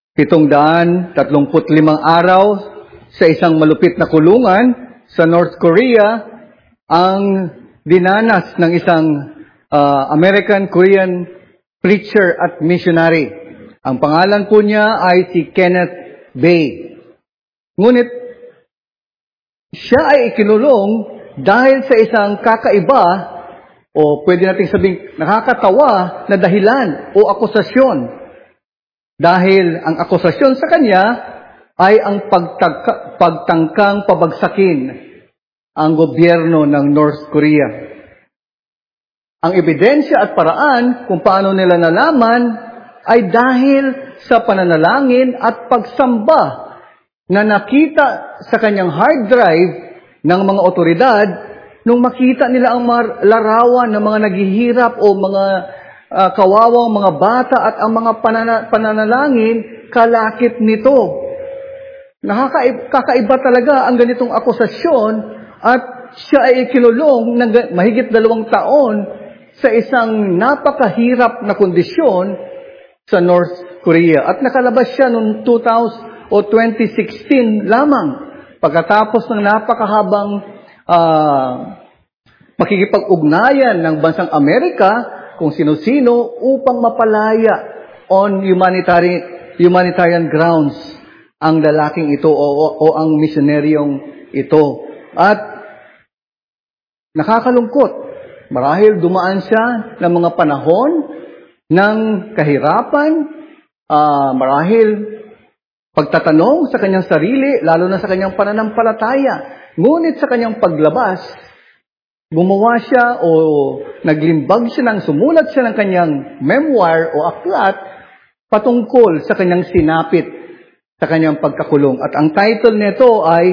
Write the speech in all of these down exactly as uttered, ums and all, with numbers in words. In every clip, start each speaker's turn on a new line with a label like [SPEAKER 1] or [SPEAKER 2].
[SPEAKER 1] pitong daan tatlongput limang araw sa isang malupit na kulungan sa North Korea ang dinanas ng isang uh, American-Korean preacher at missionary. Ang pangalan po niya ay si Kenneth Bae. Ngunit siya ay ikinulong dahil sa isang kakaiba o pwede nating sabing nakakatawa na dahilan o akusasyon. Dahil ang akusasyon sa kanya ay ang pagtagka, pagtangkang pabagsakin ang gobyerno ng North Korea. Ang ebidensya at paraan kung paano nila nalaman ay dahil sa pananalangin at pagsamba na nakita sa kanyang hard drive ng mga otoridad nung makita nila ang mga larawan ng mga naghihirap o mga uh, kawawang mga bata at ang mga panana- pananalangin kalakip nito. Nakakaiba talaga ang ganitong akusasyon at siya ay ikinulong ng mahigit dalawang taon sa isang napakahirap na kondisyon sa North Korea. At nakalabas siya noong two thousand o twenty sixteen lamang pagkatapos ng napakahabang uh, makikipag-ugnayan ng bansang Amerika kung sino-sino upang mapalaya on humanitarian, humanitarian grounds ang lalaking ito o, o, o ang misyonaryong ito. At nakakalungkot, marahil dumaan siya ng mga panahon ng kahirapan, uh, marahil pagtatanong sa kanyang sarili, lalo na sa kanyang pananampalataya. Ngunit sa kanyang paglabas, gumawa siya o naglimbag siya ng sumulat siya ng kanyang memoir o aklat patungkol sa kanyang sinapit sa kanyang pagkakulong. At ang title nito ay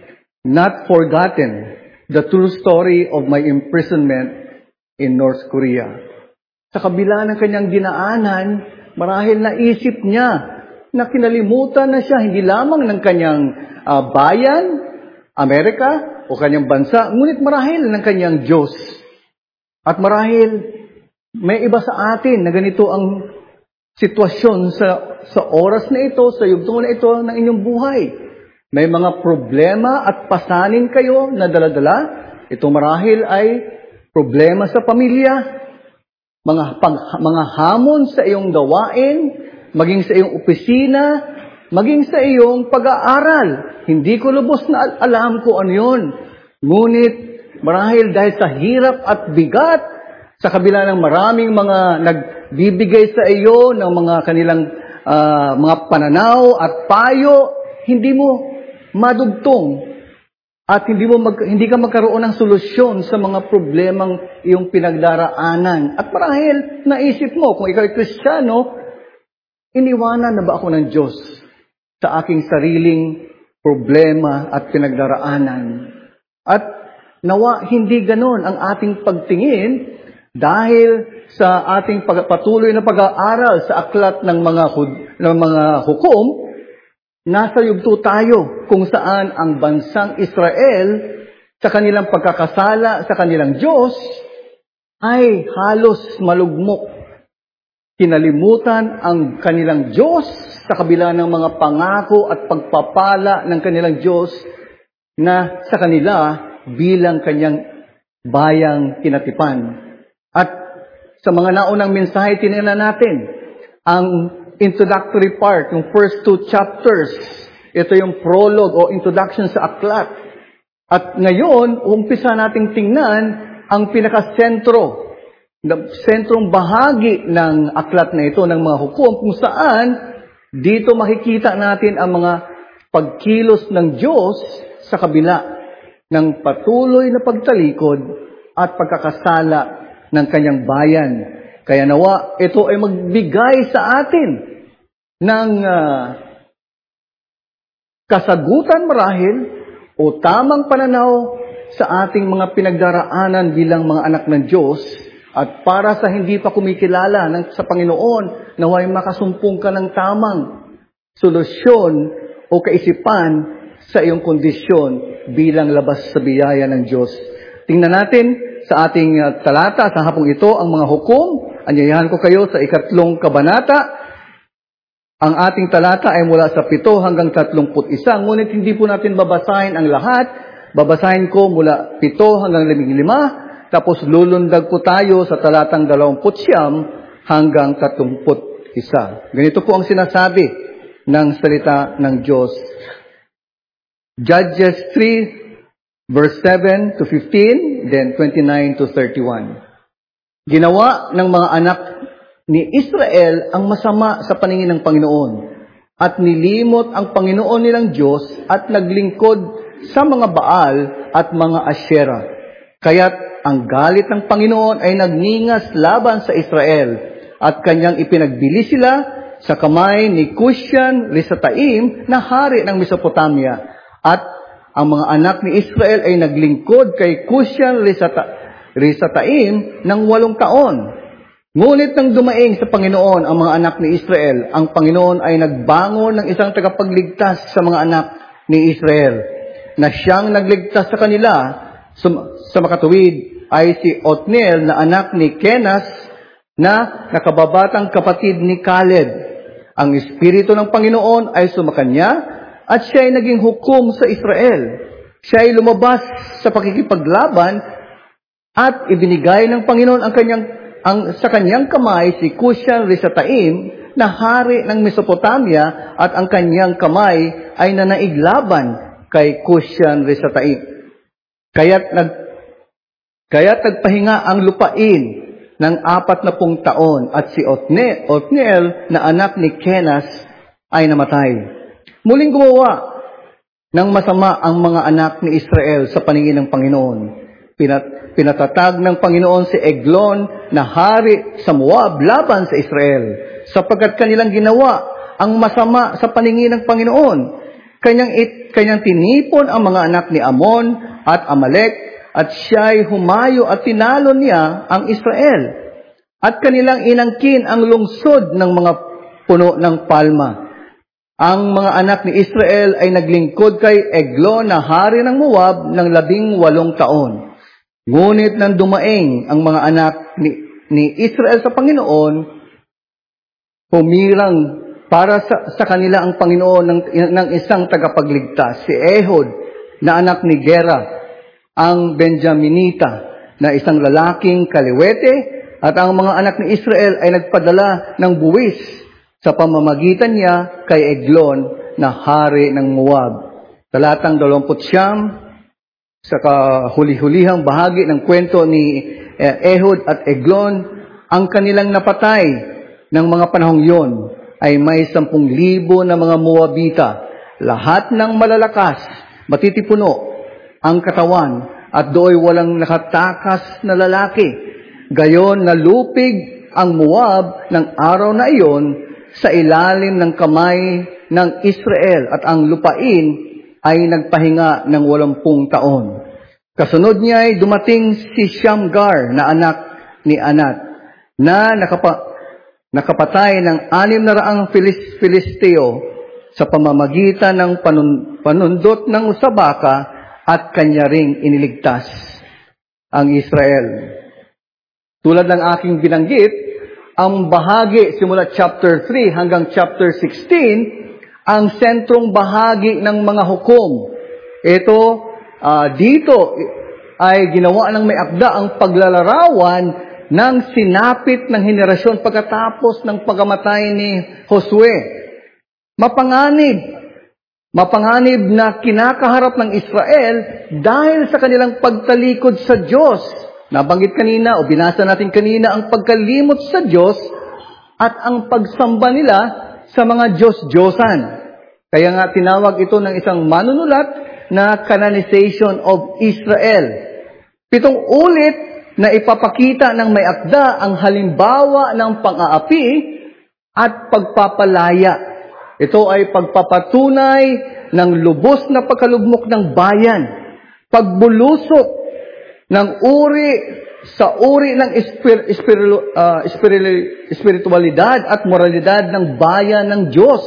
[SPEAKER 1] Not Forgotten, The True Story of My Imprisonment in North Korea. Sa kabila ng kanyang dinaanan, marahil naisip niya na kinalimutan na siya hindi lamang ng kanyang uh, bayan, Amerika, o kanyang bansa, ngunit marahil ng kanyang Diyos. At marahil may iba sa atin na ganito ang sitwasyon sa sa oras na ito, sa yugto na ito ng inyong buhay. May mga problema at pasanin kayo na daladala. Ito marahil ay problema sa pamilya, mga pag, mga hamon sa iyong gawain, maging sa iyong opisina, maging sa iyong pag-aaral. Hindi ko lubos na alam ko ano yun. Ngunit marahil dahil sa hirap at bigat, sa kabila ng maraming mga nagbibigay sa iyo ng mga kanilang uh, mga pananaw at payo, hindi mo madugtong at hindi mo mag, hindi ka magkaroon ng solusyon sa mga problemang iyong pinagdaraanan. At marahil naisip mo, kung ikaw ay Kristiyano, iniwanan na ba ako ng Diyos sa aking sariling problema at pinagdaraanan? At nawa hindi ganon ang ating pagtingin dahil sa ating patuloy na pag-aaral sa aklat ng mga ng mga hukom. Nasa yugto tayo kung saan ang bansang Israel sa kanilang pagkakasala sa kanilang Diyos ay halos malugmok. Kinalimutan ang kanilang Diyos sa kabila ng mga pangako at pagpapala ng kanilang Diyos na sa kanila bilang kanyang bayang kinatipan. At sa mga naunang mensahe, tinignan natin ang introductory part, yung first two chapters. Ito yung prologue o introduction sa aklat. At ngayon, umpisa nating tingnan ang pinakasentro, sentrong bahagi ng aklat na ito, ng mga hukom, kung saan dito makikita natin ang mga pagkilos ng Diyos sa kabila ng patuloy na pagtalikod at pagkakasala ng kanyang bayan. Kaya nawa, ito ay magbigay sa atin ng uh, kasagutan marahil o tamang pananaw sa ating mga pinagdaraanan bilang mga anak ng Diyos. At para sa hindi pa kumikilala ng, sa Panginoon, naway makasumpong ka ng tamang solusyon o kaisipan sa iyong kondisyon bilang labas sa biyaya ng Diyos. Tingnan natin sa ating uh, talata sa hapong ito ang mga hukom. Anyayahan ko kayo sa ikatlong kabanata. Ang ating talata ay mula sa pito hanggang tatlumput isa, ngunit hindi po natin babasahin ang lahat. Babasahin ko mula pito hanggang labing lima, tapos lulundag po tayo sa talatang dalawamput siyam hanggang tatlumput isa. Ganito po ang sinasabi ng salita ng Diyos. Judges three, verse seven to fifteen, then twenty-nine to thirty-one. Ginawa ng mga anak ni Israel ang masama sa paningin ng Panginoon, at nilimot ang Panginoon nilang Diyos at naglingkod sa mga Baal at mga Asyera. Kaya't ang galit ng Panginoon ay nagningas laban sa Israel, at kanyang ipinagbili sila sa kamay ni Cushan Risataim na hari ng Mesopotamia. At ang mga anak ni Israel ay naglingkod kay Cushan Risataim ng walong taon. Ngunit nang dumaing sa Panginoon ang mga anak ni Israel, ang Panginoon ay nagbangon ng isang tagapagligtas sa mga anak ni Israel, na siyang nagligtas sa kanila sa makatuwid ay si Othniel na anak ni Kenas, na nakababatang kapatid ni Caleb. Ang Espiritu ng Panginoon ay sumakanya at siya ay naging hukom sa Israel. Siya ay lumabas sa pakikipaglaban at ibinigay ng Panginoon ang kanyang ang sa kanyang kamay si Cushan Risataim na hari ng Mesopotamia, at ang kanyang kamay ay nanaiglaban kay Cushan Risataim. Kaya't nag kaya't nagpahinga ang lupain ng apat na pung taon, at si Othniel, Othniel na anak ni Kenas ay namatay. Muling gumawa ng masama ang mga anak ni Israel sa paningin ng Panginoon. Pinat, pinatatag ng Panginoon si Eglon na hari sa Moab laban sa Israel, sapagkat kanilang ginawa ang masama sa paningin ng Panginoon. Kanyang, it, kanyang tinipon ang mga anak ni Amon at Amalek, at siya'y humayo at tinalo niya ang Israel. At kanilang inangkin ang lungsod ng mga puno ng palma. Ang mga anak ni Israel ay naglingkod kay Eglon na hari ng Moab ng labing walong taon. Ngunit nang dumaing ang mga anak ni, ni Israel sa Panginoon, pumirang para sa, sa kanila ang Panginoon ng, ng isang tagapagligtas, si Ehud na anak ni Gera, ang Benjaminita na isang lalaking kaliwete, at ang mga anak ni Israel ay nagpadala ng buwis sa pamamagitan niya kay Eglon na hari ng Moab. Talatang dalawamput siyam, sa kahuli-hulihang bahagi ng kwento ni Ehud at Eglon, ang kanilang napatay ng mga panahong yon ay may sampung libo na mga Moabita, lahat ng malalakas, matitipuno ang katawan, at do'y walang nakatakas na lalaki. Gayon nalupig ang Moab ng araw na iyon sa ilalim ng kamay ng Israel, at ang lupain ay nagpahinga ng walampung taon. Kasunod niya ay dumating si Shamgar na anak ni Anat, na nakapa, nakapatay ng anim na raang Filis, Filisteo sa pamamagitan ng panun, panundot ng usabaka, at kanya ring iniligtas ang Israel. Tulad ng aking binanggit, ang bahagi simula chapter three hanggang chapter sixteen, ang sentrong bahagi ng mga hukom. Ito, uh, dito ay ginawa ng may akda ang paglalarawan ng sinapit ng henerasyon pagkatapos ng pagkamatay ni Josue. Mapanganib, mapanganib na kinakaharap ng Israel dahil sa kanilang pagtalikod sa Diyos. Nabanggit kanina o binasa natin kanina ang pagkalimot sa Diyos at ang pagsamba nila sa mga Diyos-Diyosan. Kaya nga tinawag ito ng isang manunulat na canonization of Israel. Pitong ulit na ipapakita ng may akda ang halimbawa ng pang-aapi at pagpapalaya. Ito ay pagpapatunay ng lubos na pagkalugmok ng bayan, pagbulusok ng uri sa uri ng espir, espir, uh, espiritualidad at moralidad ng bayan ng Diyos.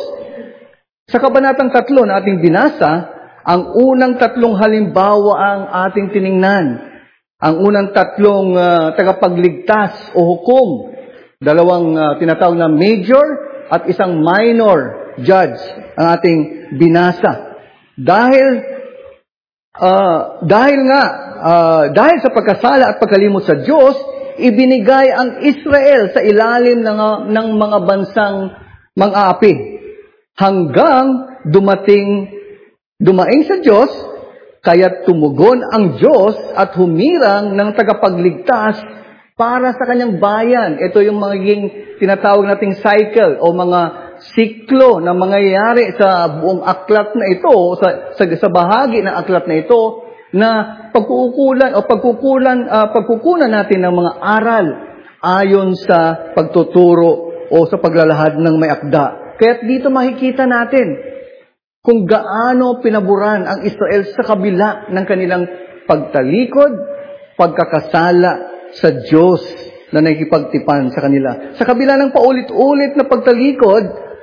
[SPEAKER 1] Sa kabanatang tatlo na ating binasa, ang unang tatlong halimbawa ang ating tiningnan. Ang unang tatlong uh, tagapagligtas o hukom, dalawang uh, tinatawag na major at isang minor judge ang ating binasa. Dahil uh, dahil nga uh, dahil sa pagkasala at pagkalimot sa Diyos, ibinigay ang Israel sa ilalim ng, ng mga bansang mang-aapi hanggang dumating dumaing sa Diyos, kaya't tumugon ang Diyos at humirang ng tagapagligtas para sa kanyang bayan. Ito yung magiging tinatawag nating cycle o mga siklo na mangyayari sa buong aklat na ito, sa, sa, sa bahagi ng aklat na ito, na pagkukulan o pagkukulan, uh, pagkukunan natin ng mga aral ayon sa pagtuturo o sa paglalahad ng may akda. Kaya't dito makikita natin kung gaano pinaburan ang Israel sa kabila ng kanilang pagtalikod, pagkakasala sa Diyos na nakikipagtipan sa kanila. Sa kabila ng paulit-ulit na pagtalikod,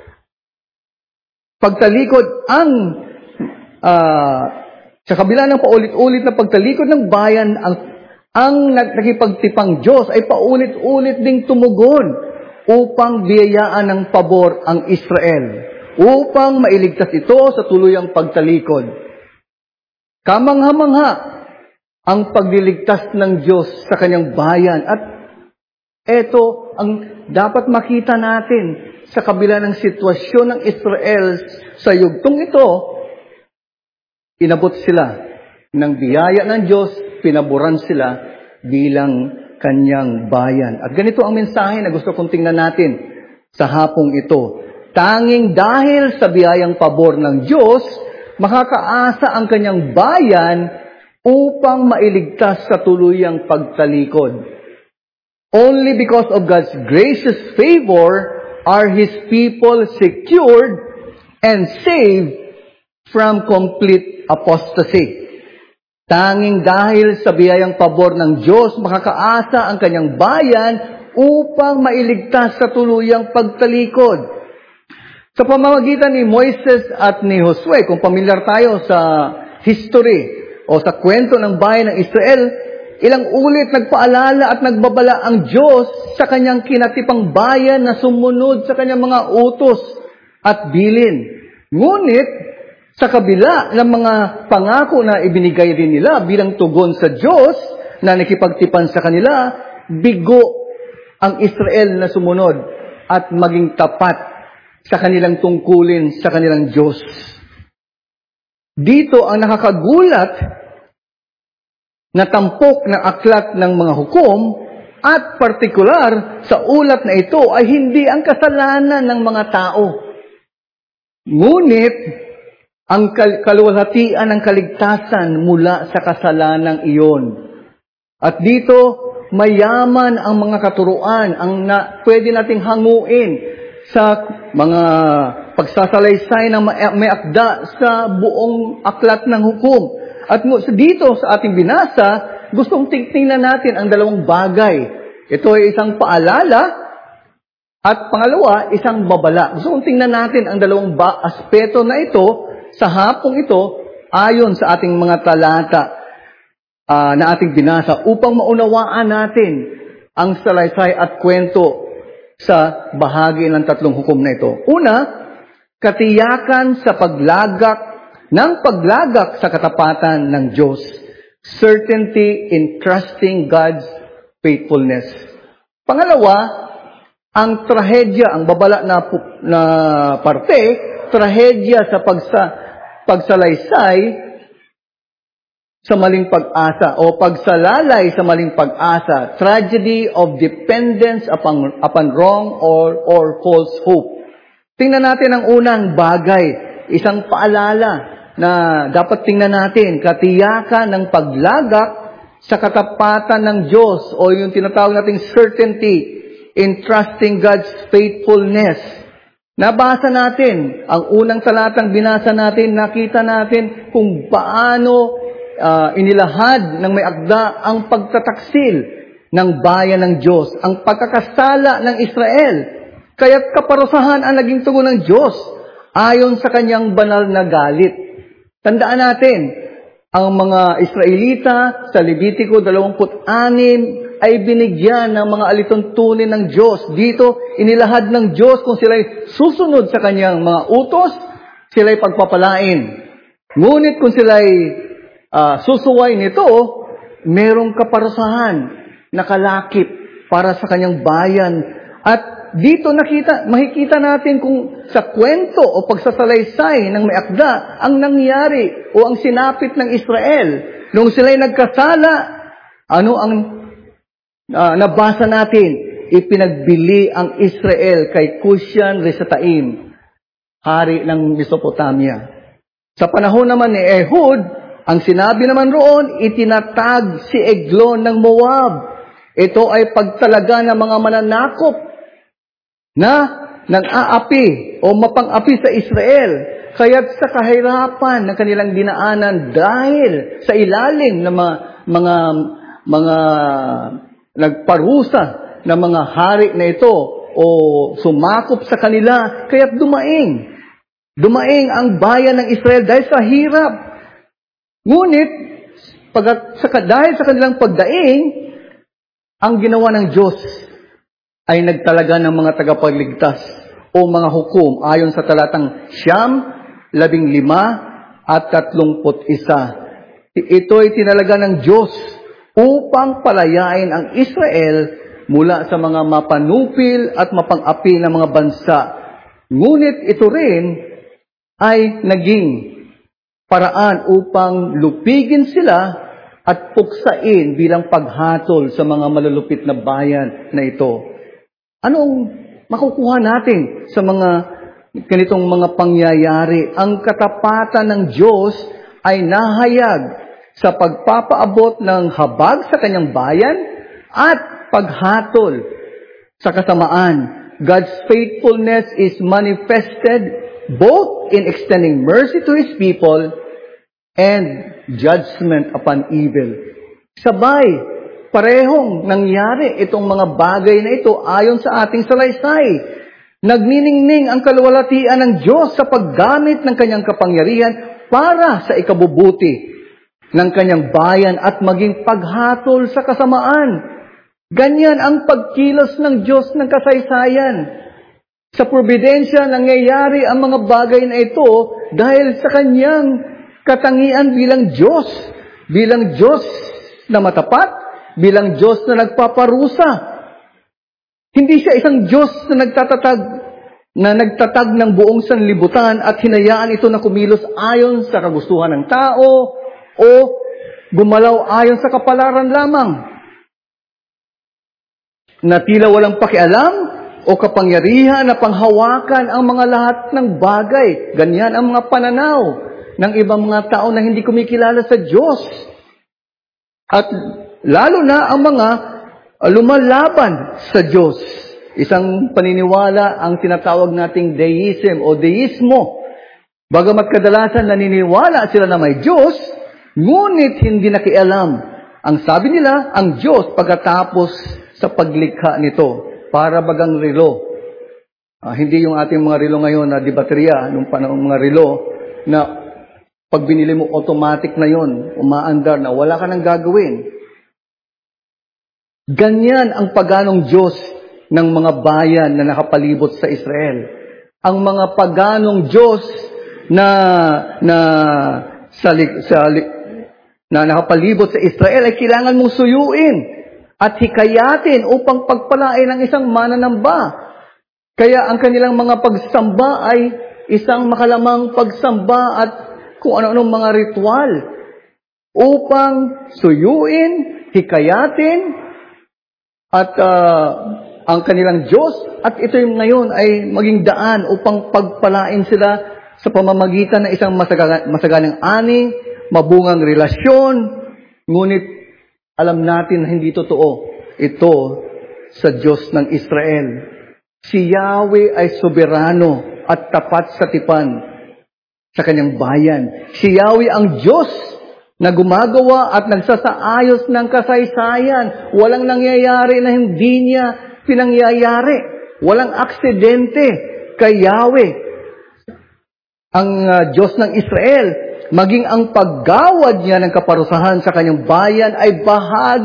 [SPEAKER 1] pagtalikod ang, uh, sa kabila ng paulit-ulit na pagtalikod ng bayan, ang, ang nakipagtipang Diyos ay paulit-ulit ding tumugon upang biyayaan ng pabor ang Israel, upang mailigtas ito sa tuluyang pagtalikod. Kamangha-mangha ang pagliligtas ng Diyos sa kanyang bayan. At ito ang dapat makita natin sa kabila ng sitwasyon ng Israel sa yugtong ito, inabot sila ng biyaya ng Diyos, pinaboran sila bilang kanyang bayan. At ganito ang mensahe na gusto kong tingnan natin sa hapong ito. Tanging dahil sa biyayang pabor ng Diyos, makakaasa ang kanyang bayan upang mailigtas sa tuluyang pagtalikod. Only because of God's gracious favor are His people secured and saved from complete apostasy. Tanging dahil sa biyayang pabor ng Diyos, makakaasa ang kanyang bayan upang mailigtas sa tuluyang pagtalikod. Sa pamamagitan ni Moises at ni Josue, kung pamilyar tayo sa history o sa kwento ng bayan ng Israel, ilang ulit nagpaalala at nagbabala ang Diyos sa kanyang kinatipang bayan na sumunod sa kanyang mga utos at bilin. Ngunit, sa kabila ng mga pangako na ibinigay rin nila bilang tugon sa Diyos na nakipagtipan sa kanila, bigo ang Israel na sumunod at maging tapat sa kanilang tungkulin sa kanilang Diyos. Dito ang nakakagulat na tampok ng aklat ng mga hukom at partikular sa ulat na ito ay hindi ang kasalanan ng mga tao. Ngunit, ang kaluwalhatian ng kaligtasan mula sa kasalanang iyon. At dito, mayaman ang mga katuruan ang na, pwede nating hanguin sa mga pagsasalaysay ng may akda sa buong aklat ng hukom. At dito sa ating binasa, gustong tingnan natin ang dalawang bagay. Ito ay isang paalala at pangalawa, isang babala. Gusto kong tingnan natin ang dalawang ba- aspeto na ito sa hapong ito ayon sa ating mga talata uh, na ating binasa upang maunawaan natin ang salaysay at kwento sa bahagi ng tatlong hukom na ito. Una, katiyakan sa paglagak ng paglagak sa katapatan ng Diyos. Certainty in trusting God's faithfulness. Pangalawa, ang trahedya, ang babala na, na parte, trahedya sa pagsa, pagsalaysay sa maling pag-asa o pagsalalay sa maling pag-asa. Tragedy of dependence upon, upon wrong or, or false hope. Tingnan natin ang unang bagay, isang paalala na dapat tingnan natin, katiyakan ng paglagak sa katapatan ng Diyos o yung tinatawag nating certainty in trusting God's faithfulness. Nabasa natin, ang unang talatang binasa natin, nakita natin kung paano uh, inilahad ng may akda ang pagtataksil ng bayan ng Diyos, ang pagkakasala ng Israel. Kaya't kaparusahan ang naging tugon ng Diyos ayon sa kanyang banal na galit. Tandaan natin, ang mga Israelita sa Levitico twenty-six ay binigyan ng mga alituntunin ng Diyos. Dito, inilahad ng Diyos kung sila'y susunod sa kanyang mga utos, sila'y pagpapalain. Ngunit kung sila'y uh, susuway nito, merong kaparusahan, nakalakip para sa kanyang bayan. At dito nakita, makikita natin kung sa kwento o pagsasalaysay ng may akda ang nangyari o ang sinapit ng Israel. Nung sila'y nagkasala, ano ang uh, nabasa natin? Ipinagbili ang Israel kay Cushan Risataim, hari ng Mesopotamia. Sa panahon naman ni Ehud, ang sinabi naman roon, itinatag si Eglon ng Moab. Ito ay pagtalaga ng mga mananakop na nang-aapi o mapang-api sa Israel. Kaya't sa kahirapan ng kanilang dinaanan dahil sa ilalim ng mga mga, mga nagparusa ng mga hari na ito o sumakop sa kanila, kaya't dumaing. Dumaing ang bayan ng Israel dahil sa hirap. Ngunit, pag, sa, dahil sa kanilang pagdaing, ang ginawa ng Diyos ay nagtalaga ng mga tagapagligtas o mga hukom ayon sa talatang siyam, labing lima, at tatlongput isa. Ito ay tinalaga ng Diyos upang palayain ang Israel mula sa mga mapanupil at mapang-api ng mga bansa. Ngunit ito rin ay naging paraan upang lupigin sila at puksain bilang paghatol sa mga malulupit na bayan na ito. Anong makukuha natin sa mga ganitong mga pangyayari? Ang katapatan ng Diyos ay nahayag sa pagpapaabot ng habag sa kanyang bayan at paghatol sa kasamaan. God's faithfulness is manifested both in extending mercy to His people and judgment upon evil. Sabay, parehong nangyari itong mga bagay na ito ayon sa ating salaysay. Nagniningning ang kaluwalhatian ng Diyos sa paggamit ng kanyang kapangyarihan para sa ikabubuti ng kanyang bayan at maging paghatol sa kasamaan. Ganyan ang pagkilos ng Diyos ng kasaysayan. Sa providensya, nangyayari ang mga bagay na ito dahil sa kanyang katangian bilang Diyos. Bilang Diyos na matapat, bilang Diyos na nagpaparusa. Hindi siya isang Diyos na nagtatatag, na nagtatag ng buong sanlibutan at hinayaan ito na kumilos ayon sa kagustuhan ng tao o gumalaw ayon sa kapalaran lamang. Na tila walang pakialam o kapangyarihan na panghawakan ang mga lahat ng bagay. Ganyan ang mga pananaw ng ibang mga tao na hindi kumikilala sa Diyos. At lalo na ang mga lumalaban sa Diyos. Isang paniniwala ang tinatawag nating deism o deismo. Bagamat kadalasan naniniwala sila na may Diyos, ngunit hindi nakialam. Ang sabi nila, ang Diyos pagkatapos sa paglikha nito. Para bagang relo. Ah, hindi yung ating mga relo ngayon na di baterya, yung panahong mga relo, na pag binili mo automatic na yon, umaandar na, wala ka nang gagawin. Ganyan ang paganong Diyos ng mga bayan na nakapalibot sa Israel. Ang mga paganong Diyos na na sa, sa na nakapalibot sa Israel ay kailangan mong suyuin at hikayatin upang pagpalain ang isang mananamba. Kaya ang kanilang mga pagsamba ay isang makalamang pagsamba at kung ano-anong mga ritual upang suyuin, hikayatin at uh, ang kanilang Diyos. At ito yung ngayon ay maging daan upang pagpalain sila sa pamamagitan ng isang masaganang, masaganang ani, mabungang relasyon. Ngunit alam natin na hindi totoo ito sa Diyos ng Israel. Si Yahweh ay soberano at tapat sa tipan sa kanyang bayan. Si Yahweh ang Diyos na gumagawa at nagsasaayos ng kasaysayan. Walang nangyayari na hindi niya pinangyayari. Walang aksidente kay Yahweh. Ang uh, Diyos ng Israel, maging ang paggawad niya ng kaparusahan sa kanyang bayan ay bahagi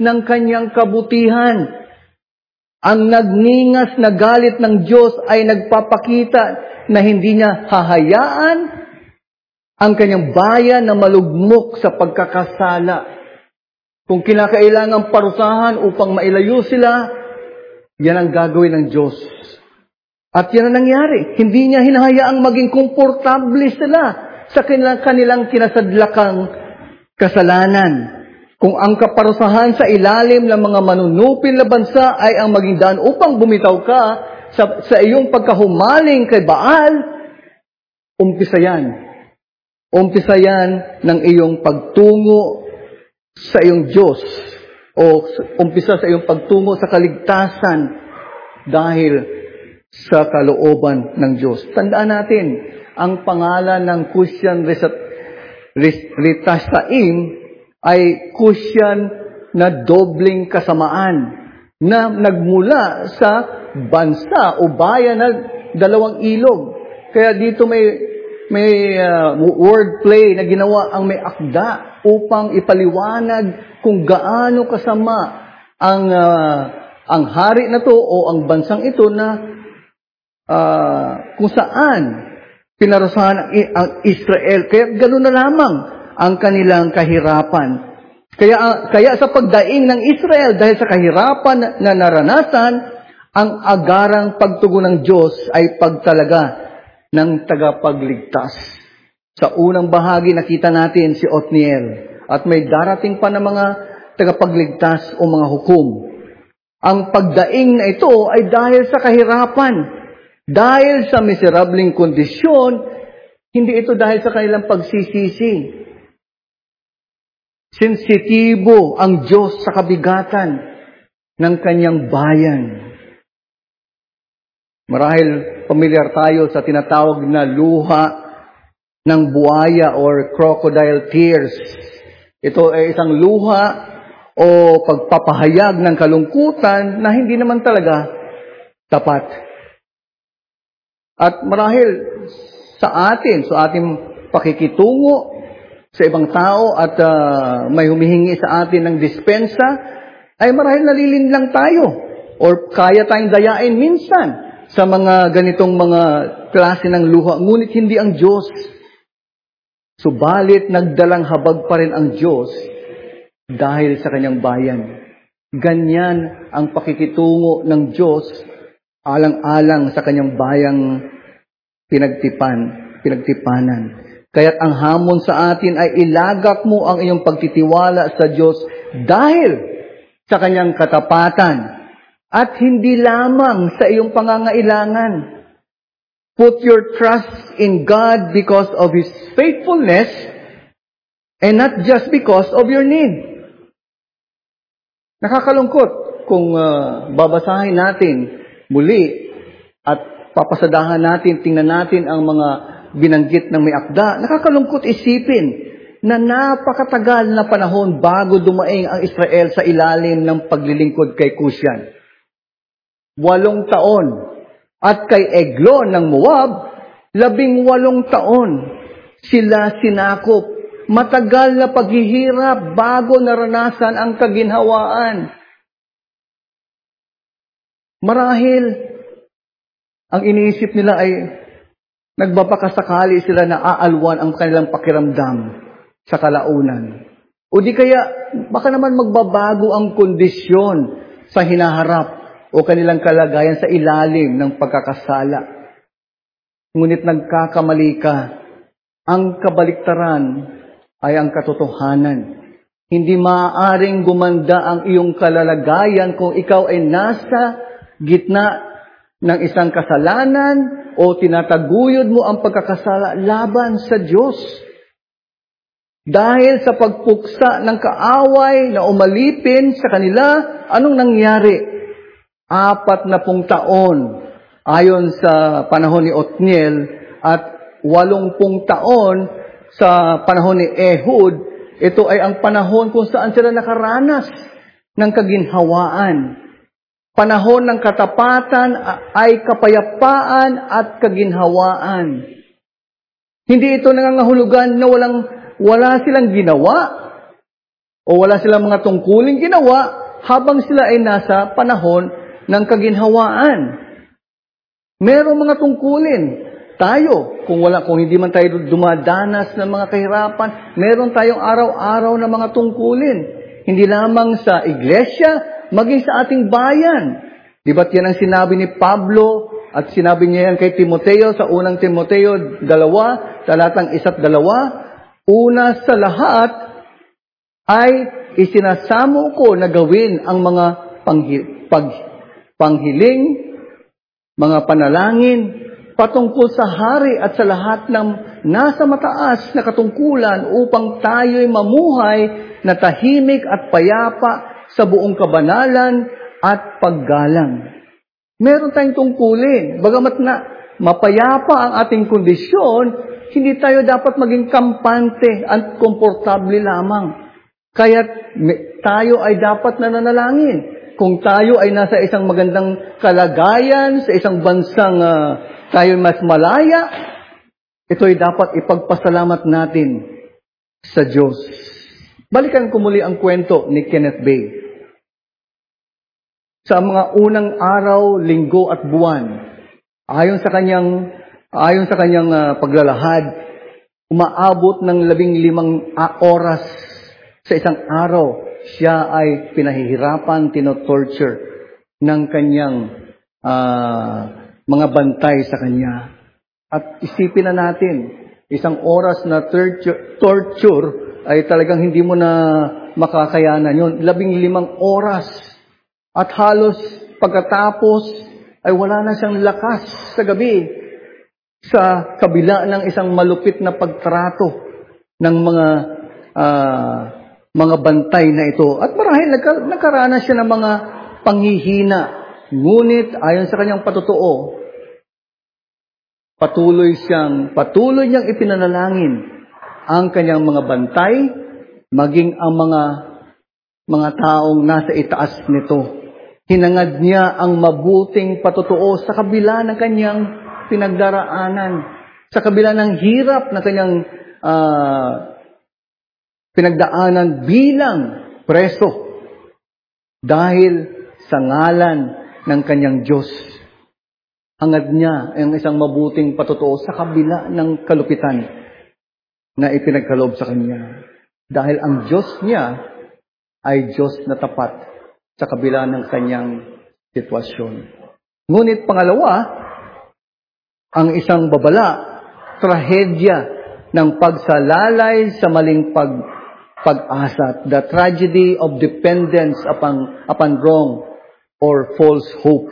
[SPEAKER 1] ng kanyang kabutihan. Ang nagningas na galit ng Diyos ay nagpapakita na hindi niya hahayaan ang kanyang bayan na malugmok sa pagkakasala. Kung kinakailangang parusahan upang mailayo sila, yan ang gagawin ng Diyos. At yan ang nangyari. Hindi niya hinahayaang maging komportable sila sa kanilang, kanilang kinasadlakang kasalanan. Kung ang kaparusahan sa ilalim ng mga manunupil na bansa ay ang maging daan upang bumitaw ka sa, sa iyong pagkahumaling kay Baal, umpisa yan. Umpisa yan ng iyong pagtungo sa iyong Diyos o umpisa sa iyong pagtungo sa kaligtasan dahil sa kalooban ng Diyos. Tandaan natin, ang pangalan ng Kusyan Ritasaim ay kusyan na dobling kasamaan na nagmula sa bansa o bayan na dalawang ilog. Kaya dito may may uh, wordplay na ginawa ang may akda upang ipaliwanag kung gaano kasama ang uh, ang hari na to o ang bansang ito na uh, kung saan pinarusahan ang Israel. Kaya ganoon na lamang ang kanilang kahirapan. Kaya, kaya sa pagdaing ng Israel, dahil sa kahirapan na naranasan, ang agarang pagtugon ng Diyos ay pagtalaga ng tagapagligtas. Sa unang bahagi, nakita natin si Othniel. At may darating pa na mga tagapagligtas o mga hukom. Ang pagdaing na ito ay dahil sa kahirapan. Dahil sa miserableng kondisyon, hindi ito dahil sa kanilang pagsisisi. Sensitibo ang Diyos sa kabigatan ng kanyang bayan. Marahil pamilyar tayo sa tinatawag na luha ng buhaya or crocodile tears. Ito ay isang luha o pagpapahayag ng kalungkutan na hindi naman talaga tapat. At marahil sa atin, sa ating pakikitungo sa ibang tao at uh, may humihingi sa atin ng dispensa, ay marahil nalilinlang tayo or kaya tayong dayain minsan sa mga ganitong mga klase ng luha. Ngunit hindi ang Diyos. Subalit nagdalang habag pa rin ang Diyos dahil sa kanyang bayan. Ganyan ang pakikitungo ng Diyos alang-alang sa kanyang bayang pinagtipan, pinagtipanan. Kaya't ang hamon sa atin ay ilagak mo ang iyong pagtitiwala sa Diyos dahil sa kanyang katapatan at hindi lamang sa iyong pangangailangan. Put your trust in God because of His faithfulness and not just because of your need. Nakakalungkot kung uh, babasahin natin muli at papasadahan natin, tingnan natin ang mga binanggit ng may akda. Nakakalungkot isipin na napakatagal na panahon bago dumaing ang Israel sa ilalim ng paglilingkod kay Kusyan. Walong taon. At kay Eglon ng Moab, labing walong taon sila sinakop. Matagal na paghihirap bago naranasan ang kaginhawaan. Marahil, ang iniisip nila ay nagbabakasakali sila na aalwan ang kanilang pakiramdam sa kalaunan. O di kaya, baka naman magbabago ang kondisyon sa hinaharap o kanilang kalagayan sa ilalim ng pagkakasala. Ngunit nagkakamali ka. Ang kabaliktaran ay ang katotohanan. Hindi maaaring gumanda ang iyong kalalagayan kung ikaw ay nasa gitna ng isang kasalanan o tinataguyod mo ang pagkakasala laban sa Diyos. Dahil sa pagpuksa ng kaaway na umalipin sa kanila, anong nangyari? Apat na pung taon ayon sa panahon ni Othniel at walumpung taon sa panahon ni Ehud. Ito ay ang panahon kung saan sila nakaranas ng kaginhawaan. Panahon ng katapatan ay kapayapaan at kaginhawaan. Hindi ito nangangahulugan na walang, wala silang ginawa o wala silang mga tungkuling ginawa habang sila ay nasa panahon ng kaginhawaan. Merong mga tungkulin. Tayo, kung wala, kung hindi man tayo dumadanas ng mga kahirapan, meron tayong araw-araw na mga tungkulin. Hindi lamang sa iglesia, maging sa ating bayan. Di ba't yan ang sinabi ni Pablo at sinabi niya yan kay Timoteo sa unang Timoteo dalawa, talatang isa't dalawa. Una sa lahat ay isinasamo ko na gawin ang mga panghi- pag- panghiling, mga panalangin, patungkol sa hari at sa lahat ng nasa mataas na katungkulan upang tayo'y mamuhay na tahimik at payapa sa buong kabanalan at paggalang. Meron tayong tungkulin. Bagamat na mapayapa ang ating kondisyon, hindi tayo dapat maging kampante at komportable lamang. Kaya tayo ay dapat nananalangin. Kung tayo ay nasa isang magandang kalagayan, sa isang bansang uh, tayo mas malaya, ito ay dapat ipagpasalamat natin sa Diyos. Balikan ko muli ang kwento ni Kenneth Bay. Sa mga unang araw, linggo at buwan, ayon sa kanyang, ayon sa kanyang uh, paglalahad, umaabot ng labing limang uh, oras sa isang araw. Siya ay pinahihirapan, tinotorture ng kanyang uh, mga bantay sa kanya. At isipin na natin, isang oras na torture, torture ay talagang hindi mo na makakayanan yun. Labing limang oras. At halos pagkatapos ay wala na siyang lakas sa gabi sa kabila ng isang malupit na pagtrato ng mga uh, mga bantay na ito. At marahil nagkaranas siya ng mga panghihina. Ngunit ayon sa kanyang patotoo, patuloy siyang, patuloy niyang ipinanalangin ang kanyang mga bantay, maging ang mga mga taong nasa itaas nito. Hinangad niya ang mabuting patotoo sa kabila ng kanyang pinagdaraanan, sa kabila ng hirap na kanyang uh, pinagdaanan bilang preso dahil sa ngalan ng kanyang Diyos. Hangad niya ang isang mabuting patotoo sa kabila ng kalupitan na ipinagkaloob sa kanya. Dahil ang Diyos niya ay Diyos na tapat sa kabila ng kanyang sitwasyon. Ngunit pangalawa, ang isang babala, trahedya ng pagsalalay sa maling pag pag-asa, the tragedy of dependence upon, upon wrong or false hope.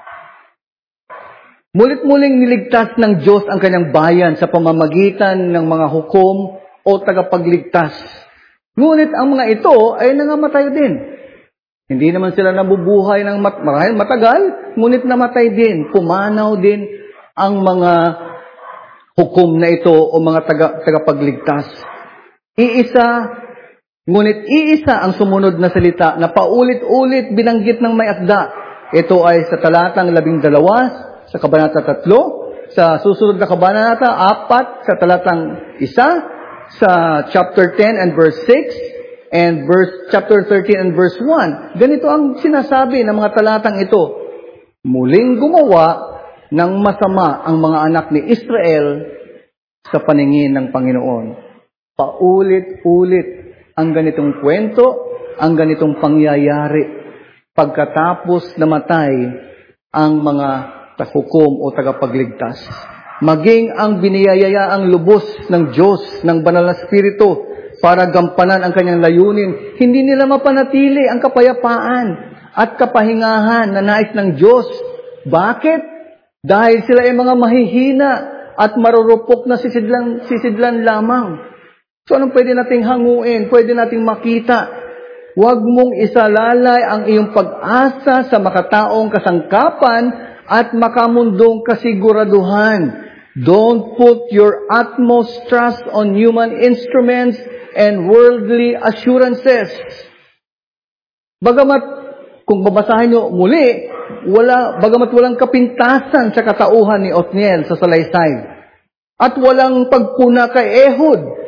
[SPEAKER 1] Mulit-muling niligtas ng Diyos ang kanyang bayan sa pamamagitan ng mga hukom o tagapagligtas. Ngunit ang mga ito ay nangamatay din. Hindi naman sila nabubuhay ng mat- marahil matagal, ngunit namatay din. Pumanaw din ang mga hukom na ito o mga taga- tagapagligtas. Iisa Ngunit iisa ang sumunod na salita na paulit-ulit binanggit ng may akda. Ito ay sa talatang labing dalawa, sa kabanata tatlo, sa susunod na kabanata apat, sa talatang isa, sa chapter ten and verse six, and verse chapter thirteen and verse one. Ganito ang sinasabi ng mga talatang ito. Muling gumawa ng masama ang mga anak ni Israel sa paningin ng Panginoon. Paulit-ulit ang ganitong kwento, ang ganitong pangyayari pagkatapos namatay ang mga tahukom o tagapagligtas. Maging ang biniyayaya lubos ng Diyos, ng Banal na Espiritu para gampanan ang kanyang layunin, hindi nila mapanatili ang kapayapaan at kapahingahan na nais ng Diyos. Bakit? Dahil sila ay mga mahihina at marurupok na sisidlan, sisidlan lamang. So anong pwede nating hanguin? Pwede nating makita. Huwag mong isalalay ang iyong pag-asa sa makataong kasangkapan at makamundong kasiguraduhan. Don't put your utmost trust on human instruments and worldly assurances. Bagamat, kung babasahin nyo muli, wala, bagamat walang kapintasan sa katauhan ni Othniel sa salaysay, at walang pagpuna kay Ehud,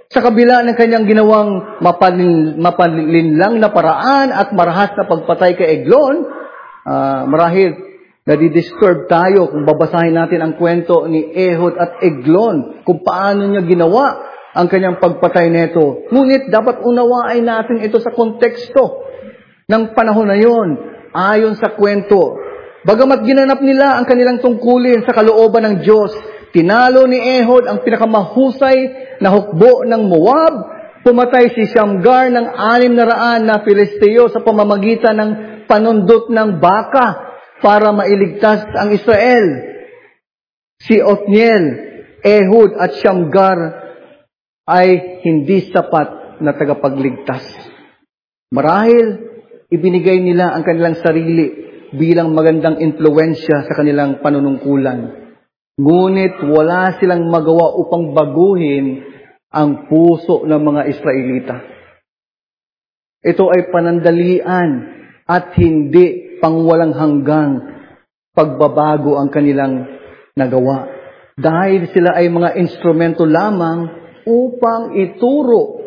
[SPEAKER 1] Sa kabila ng kanyang ginawang mapalin, mapalinlang na paraan at marahas na pagpatay kay Eglon, uh, marahil nadidisturb tayo kung babasahin natin ang kwento ni Ehud at Eglon, kung paano niya ginawa ang kanyang pagpatay nito. Ngunit dapat unawain natin ito sa konteksto ng panahon na yon, ayon sa kwento. Bagamat ginanap nila ang kanilang tungkulin sa kalooban ng Diyos, tinalo ni Ehud ang pinakamahusay na hukbo ng Moab, pumatay si Shamgar ng anim na raan na Filisteo sa pamamagitan ng panundot ng baka para mailigtas ang Israel. Si Othniel, Ehud at Shamgar ay hindi sapat na tagapagligtas. Marahil, ibinigay nila ang kanilang sarili bilang magandang impluwensya sa kanilang panunungkulan. Ngunit wala silang magawa upang baguhin ang puso ng mga Israelita. Ito ay panandalian at hindi pangwalang hanggang pagbabago ang kanilang nagawa. Dahil sila ay mga instrumento lamang upang ituro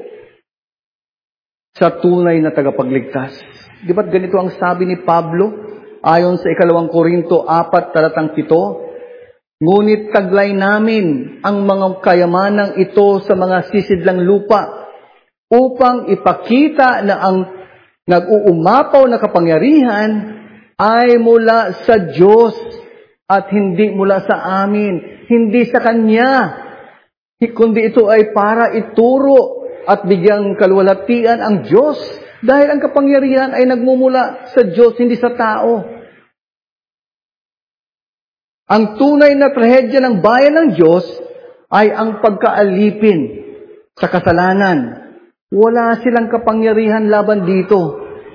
[SPEAKER 1] sa tunay na tagapagligtas. Di ba't ganito ang sabi ni Pablo ayon sa ikalawang Korinto apat talatang pito? Ngunit taglay namin ang mga kayamanang ito sa mga sisidlang lupa upang ipakita na ang nag-uumapaw na kapangyarihan ay mula sa Diyos at hindi mula sa amin, hindi sa Kanya, kundi ito ay para ituro at bigyang kaluwalhatian ang Diyos dahil ang kapangyarihan ay nagmumula sa Diyos, hindi sa tao. Ang tunay na trahedya ng bayan ng Diyos ay ang pagkaalipin sa kasalanan. Wala silang kapangyarihan laban dito.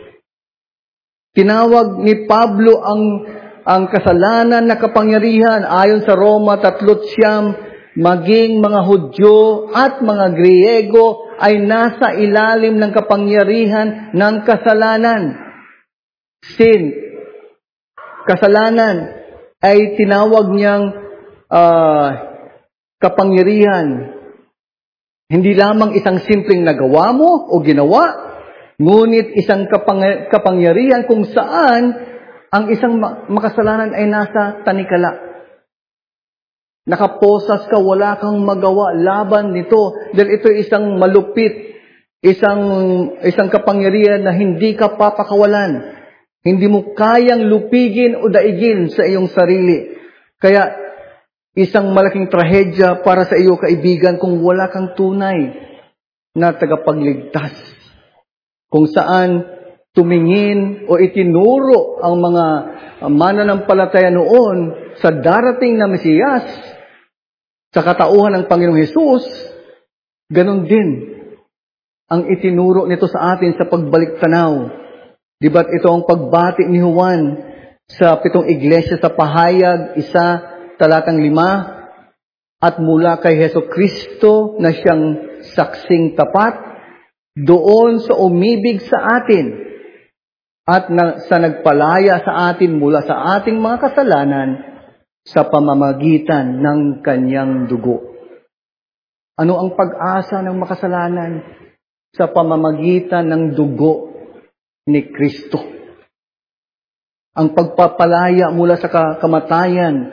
[SPEAKER 1] Tinawag ni Pablo ang, ang kasalanan na kapangyarihan ayon sa Roma tatlo't siyam, maging mga Hudyo at mga Griego ay nasa ilalim ng kapangyarihan ng kasalanan. Sin, kasalanan, ay tinawag niyang uh, kapangyarihan. Hindi lamang isang simpleng nagawa mo o ginawa, ngunit isang kapang- kapangyarihan kung saan ang isang makasalanan ay nasa tanikala. Nakaposas ka, wala kang magawa laban nito dahil ito ay isang malupit, isang, isang kapangyarihan na hindi ka papakawalan. Hindi mo kayang lupigin o daigin sa iyong sarili. Kaya, isang malaking trahedya para sa iyo, kaibigan, kung wala kang tunay na tagapagligtas. Kung saan tumingin o itinuro ang mga mananampalataya noon sa darating na Mesiyas, sa katauhan ng Panginoong Hesus, ganun din ang itinuro nito sa atin sa pagbalik tanaw. Di ba't ito ang pagbati ni Juan sa pitong iglesia sa pahayag, isa, talatang lima, at mula kay Heso Kristo na siyang saksing tapat, doon sa umibig sa atin, at na, sa nagpalaya sa atin mula sa ating mga kasalanan sa pamamagitan ng kanyang dugo. Ano ang pag-asa ng makasalanan? Sa pamamagitan ng dugo ni Kristo. Ang pagpapalaya mula sa kamatayan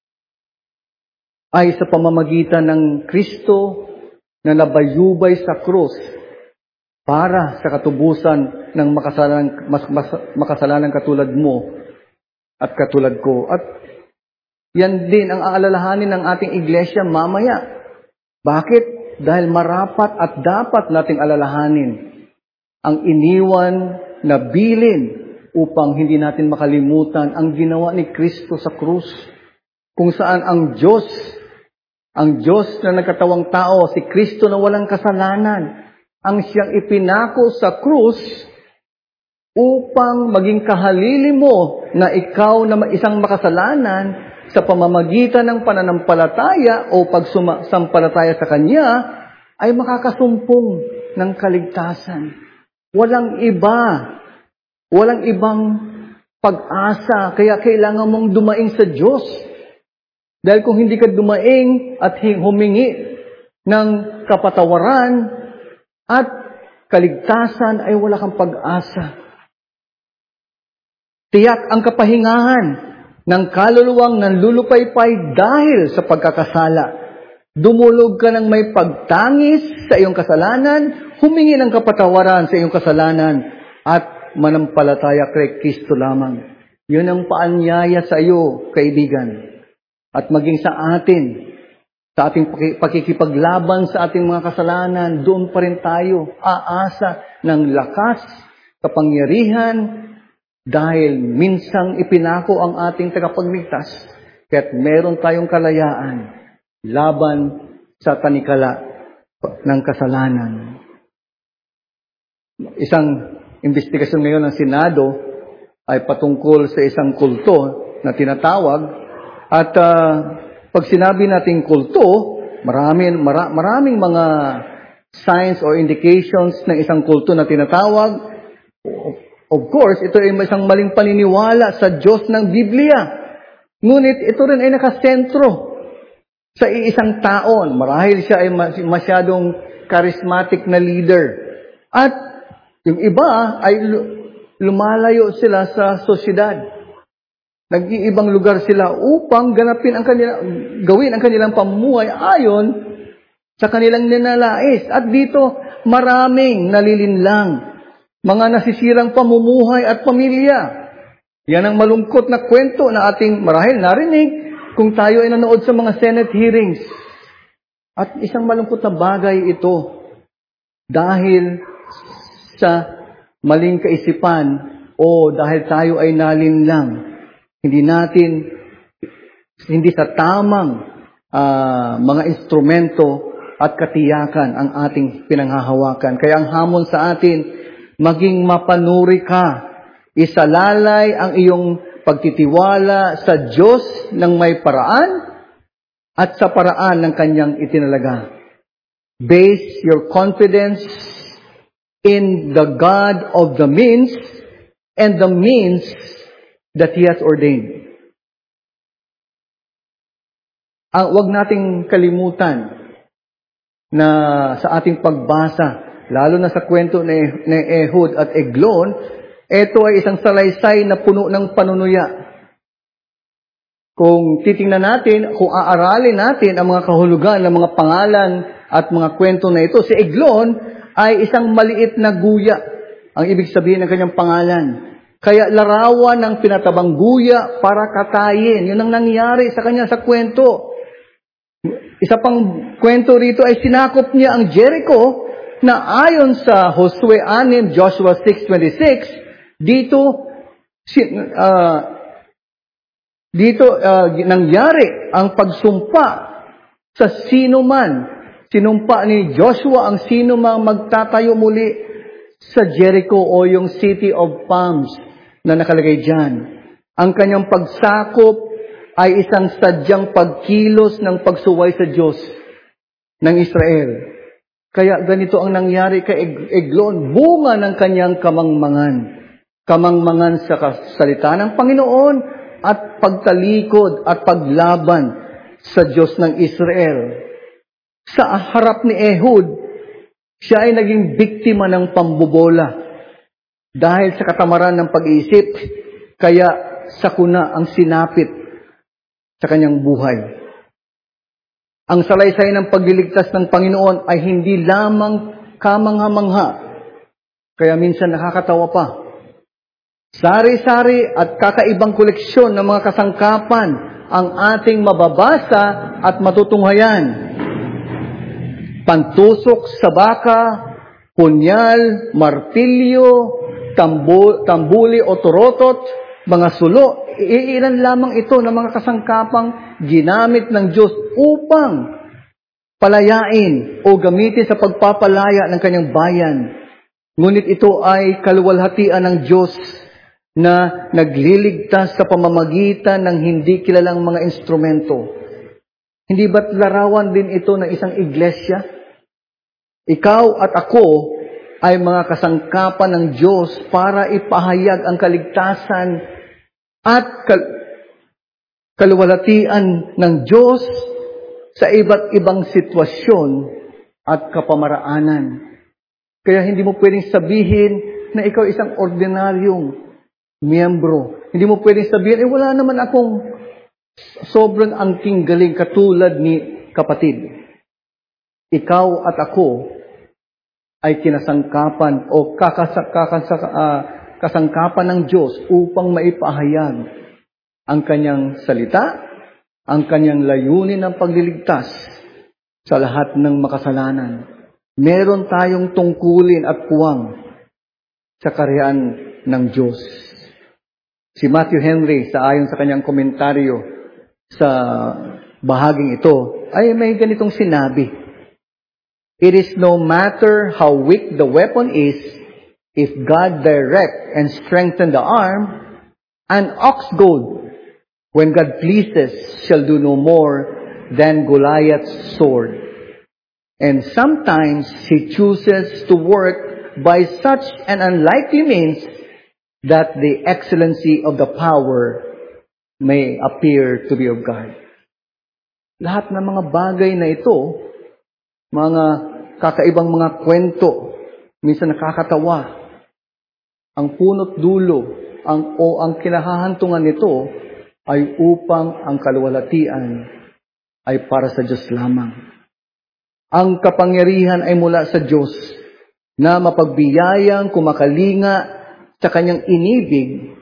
[SPEAKER 1] ay sa pamamagitan ng Kristo na nabayubay sa krus para sa katubusan ng makasalanan, mas, mas, makasalanan katulad mo at katulad ko. At yan din ang aalalahanin ng ating iglesia mamaya. Bakit? Dahil marapat at dapat nating alalahanin ang iniwan na bilin upang hindi natin makalimutan ang ginawa ni Kristo sa krus, kung saan ang Diyos, ang Diyos na nagkatawang tao, si Kristo na walang kasalanan, ang siyang ipinako sa krus upang maging kahalili mo na ikaw na isang makasalanan sa pamamagitan ng pananampalataya o pagsampalataya sa Kanya ay makakasumpong ng kaligtasan. Walang iba. Walang ibang pag-asa. Kaya kailangan mong dumaing sa Diyos. Dahil kung hindi ka dumaing at humingi ng kapatawaran at kaligtasan ay wala kang pag-asa. Tiyak ang kapahingahan ng kaluluwang nanlulupaypay dahil sa pagkakasala. Dumulog ka ng may pagtangis sa iyong kasalanan, humingi ng kapatawaran sa iyong kasalanan, at manampalataya kay Kristo lamang. Yun ang paanyaya sa iyo, kaibigan. At maging sa atin, sa ating pakikipaglaban sa ating mga kasalanan, doon pa rin tayo aasa ng lakas, kapangyarihan, dahil minsang ipinako ang ating tagapagligtas, kaya't meron tayong kalayaan laban sa tanikala ng kasalanan. Isang investigasyon ngayon ng Senado ay patungkol sa isang kulto na tinatawag, at uh, pag sinabi nating kulto, maraming, mara, maraming mga signs or indications ng isang kulto na tinatawag. Of course, ito ay isang maling paniniwala sa Diyos ng Biblia. Ngunit ito rin ay nakasentro sa iisang taon. Marahil siya ay masyadong charismatic na leader. At yung iba ay lumalayo sila sa sosyedad. Nag-iibang lugar sila upang ganapin ang kanila, gawin ang kanilang pamumuhay ayon sa kanilang ninalais. At dito, maraming nalilinlang, mga nasisirang pamumuhay at pamilya. Yan ang malungkot na kwento na ating marahil narinig kung tayo ay nanood sa mga Senate hearings. At isang malungkot na bagay ito dahil sa maling kaisipan o dahil tayo ay nalinlang. Hindi natin, hindi sa tamang uh, mga instrumento at katiyakan ang ating pinanghahawakan. Kaya ang hamon sa atin, maging mapanuri ka. Isalalay ang iyong pagtitiwala sa Diyos ng may paraan at sa paraan ng Kanyang itinalaga. Base your confidence in the God of the means and the means that He has ordained. Ang wag nating kalimutan na sa ating pagbasa, lalo na sa kwento ni, ni Ehud at Eglon, ito ay isang salaysay na puno ng panunuya. Kung titingnan natin, kung aaralin natin ang mga kahulugan ng mga pangalan at mga kwento na ito, si Eglon ay isang maliit na guya, ang ibig sabihin ng kanyang pangalan. Kaya larawan ng pinatabang guya para katayin. Yun ang nangyari sa kanya sa kwento. Isa pang kwento rito ay sinakop niya ang Jericho na ayon sa Josue six, Joshua six twenty-six, dito uh, dito uh, nangyari ang pagsumpa sa sino man. Sinumpa ni Joshua ang sino mang magtatayo muli sa Jericho o yung City of Palms na nakalagay diyan. Ang kanyang pagsakop ay isang sadyang pagkilos ng pagsuway sa Diyos ng Israel. Kaya ganito ang nangyari kay Eglon, bunga ng kanyang kamangmangan. Kamangmangan sa salita ng Panginoon at pagtalikod at paglaban sa Diyos ng Israel. Sa harap ni Ehud, siya ay naging biktima ng pambobola dahil sa katamaran ng pag-iisip, kaya sakuna ang sinapit sa kanyang buhay. Ang salaysay ng pagliligtas ng Panginoon ay hindi lamang kamangha-mangha, kaya minsan nakakatawa pa. Sari-sari at kakaibang koleksyon ng mga kasangkapan ang ating mababasa at matutunghayan. Pantusok sa baka, punyal, martilyo, tambu, tambuli o turotot, mga sulo. Iilan lamang ito ng mga kasangkapang ginamit ng Diyos upang palayain o gamitin sa pagpapalaya ng kanyang bayan. Ngunit ito ay kaluwalhatian ng Diyos na nagliligtas sa pamamagitan ng hindi kilalang mga instrumento. Hindi ba't larawan din ito ng isang iglesia? Ikaw at ako ay mga kasangkapan ng Diyos para ipahayag ang kaligtasan at kal- kaluwalhatian ng Diyos sa iba't ibang sitwasyon at kapamaraanan. Kaya hindi mo pwedeng sabihin na ikaw isang ordinaryong miyembro. Hindi mo pwedeng sabihin, eh wala naman akong sobrang angking galing katulad ni kapatid. Ikaw at ako ay kinasangkapan o kakasa, kakasa, uh, kasangkapan ng Diyos upang maipahayag ang kanyang salita, ang kanyang layunin ng pagliligtas sa lahat ng makasalanan. Meron tayong tungkulin at puwang sa kaharian ng Diyos. Si Matthew Henry, sa ayon sa kanyang komentaryo sa bahaging ito, ay may ganitong sinabi. It is no matter how weak the weapon is, if God direct and strengthen the arm, an ox goad, when God pleases, shall do no more than Goliath's sword. And sometimes He chooses to work by such an unlikely means that the excellency of the power may appear to be of God. Lahat ng mga bagay na ito, mga kakaibang mga kwento, minsan nakakatawa, ang punot dulo, ang, o ang kinahahantungan nito ay upang ang kaluwalhatian ay para sa Diyos lamang. Ang kapangyarihan ay mula sa Diyos na mapagbiyayang kumakalinga sa kanyang inibig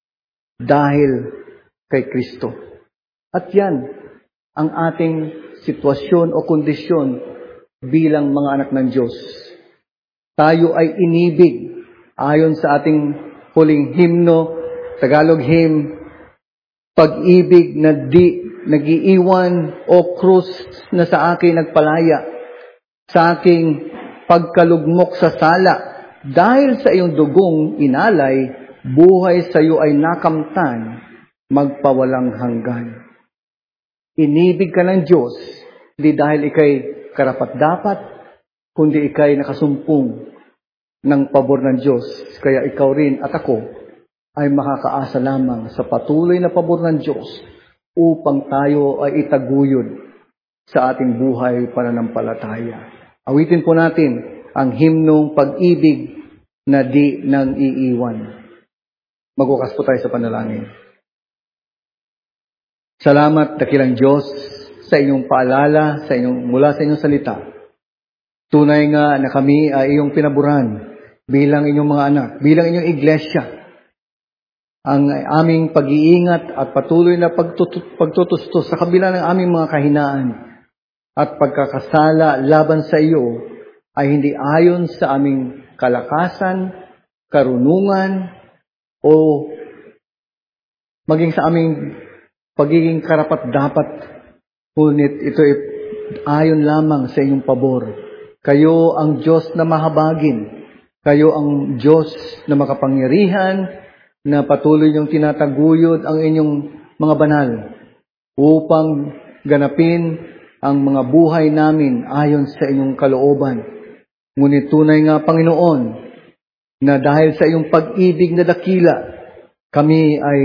[SPEAKER 1] dahil kay Kristo. At yan ang ating sitwasyon o kondisyon bilang mga anak ng Diyos. Tayo ay inibig ayon sa ating huling himno, Tagalog hymn, pag-ibig na di nag-iiwan o krus na sa akin nagpalaya, sa aking pagkalugmok sa sala, dahil sa iyong dugong inalay, buhay sa iyo ay nakamtan, magpawalang hanggan. Inibig ka ng Diyos, di dahil ikay karapat-dapat, kundi ikay nakasumpong ng pabor ng Diyos. Kaya ikaw rin at ako ay makakaasa lamang sa patuloy na pabor ng Diyos upang tayo ay itaguyod sa ating buhay pananampalataya. Awitin po natin ang himnong pag-ibig na di nang iiwan. Magwakas po tayo sa panalangin. Salamat, dakilang Diyos, sa inyong paalala, sa inyong, mula sa inyong salita. Tunay nga na kami ay iyong pinaburan bilang inyong mga anak, bilang inyong iglesia. Ang aming pag-iingat at patuloy na pagtut- pagtutustos sa kabila ng aming mga kahinaan at pagkakasala laban sa iyo ay hindi ayon sa aming kalakasan, karunungan, o maging sa aming pagiging karapat-dapat. Ngunit ito ay ayon lamang sa inyong pabor. Kayo ang Diyos na mahabagin. Kayo ang Diyos na makapangyarihan, na patuloy niyong tinataguyod ang inyong mga banal upang ganapin ang mga buhay namin ayon sa inyong kalooban. Ngunit tunay nga, Panginoon, na dahil sa iyong pag-ibig na dakila, kami ay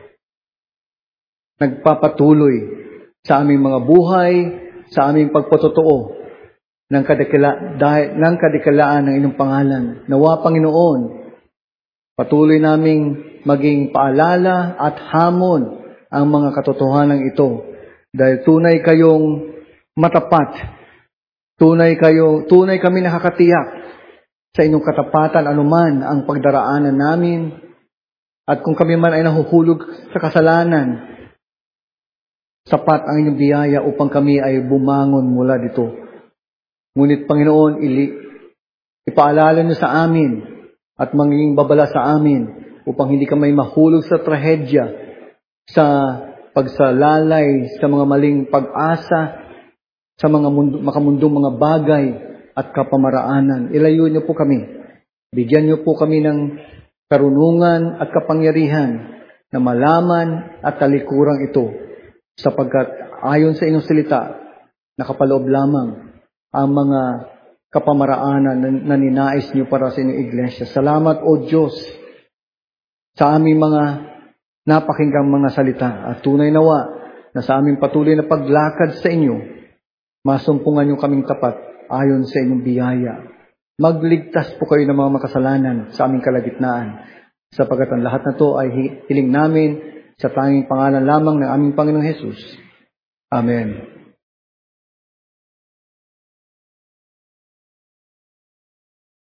[SPEAKER 1] nagpapatuloy sa aming mga buhay, sa aming pagpatotoo ng kadikila, dahil, ng kadikilaan ng inyong pangalan. Nawa, Panginoon, patuloy naming maging paalala at hamon ang mga katotohanan ito. Dahil tunay kayong matapat, tunay kayo, tunay kami nakakatiyak sa inyong katapatan anuman ang pagdaraanan namin. At kung kami man ay nahuhulog sa kasalanan, sapat ang inyong biyaya upang kami ay bumangon mula dito. Ngunit, Panginoon, ili, ipaalala niyo sa amin at maging babala sa amin upang hindi kami mahulog sa trahedya, sa pagsalalay, sa mga maling pag-asa, sa mga mundo, makamundong mga bagay at kapamaraanan. Ilayo niyo po kami. Bigyan niyo po kami ng karunungan at kapangyarihan na malaman at talikuran ito. Sapagkat ayon sa inyong salita, nakapaloob lamang ang mga kapamaraanan na ninais niyo para sa inyong iglesia. Salamat, O Diyos, sa aming mga napakinggang mga salita. At tunay nawa na sa aming patuloy na paglakad sa inyo, masumpungan niyo kaming tapat ayon sa inyong biyaya. Magligtas po kayo ng mga makasalanan sa aming kalagitnaan, sapagkat ang lahat na to ay hiling namin sa tanging pangalan lamang ng aming Panginoong Hesus. Amen.